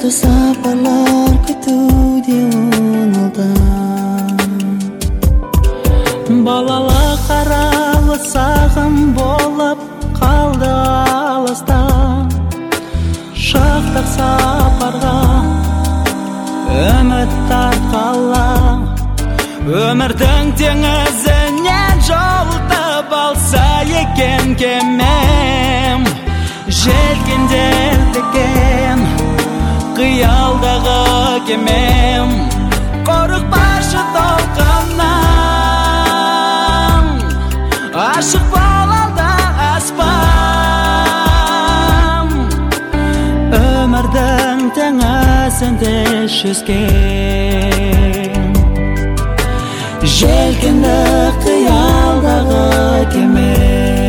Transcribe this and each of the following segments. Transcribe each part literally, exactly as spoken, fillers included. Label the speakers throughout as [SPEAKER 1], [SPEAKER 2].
[SPEAKER 1] Uzakta safarlar kütüde onaldan. Balалық аралы сағым болып қалды алыста. Шықтық сапарға үміт тартқалы, өмірдің теңізінен жолтып алса екен кемем. Желкенделдіген қиялдағы кемем, қорықпашы толқыннан, ашық болалда аспан. Өмірдің теңізінде жүзген, желкенді қиялдағы кемем.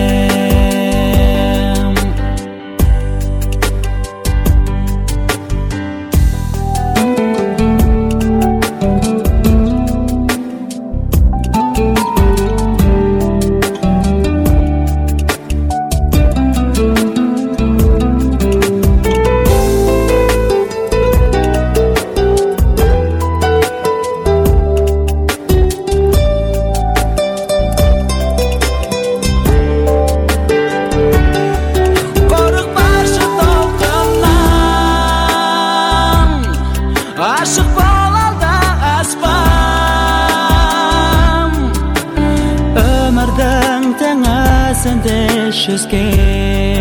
[SPEAKER 1] Ашық болалда аспан, өмірдің теңізінде жүзген.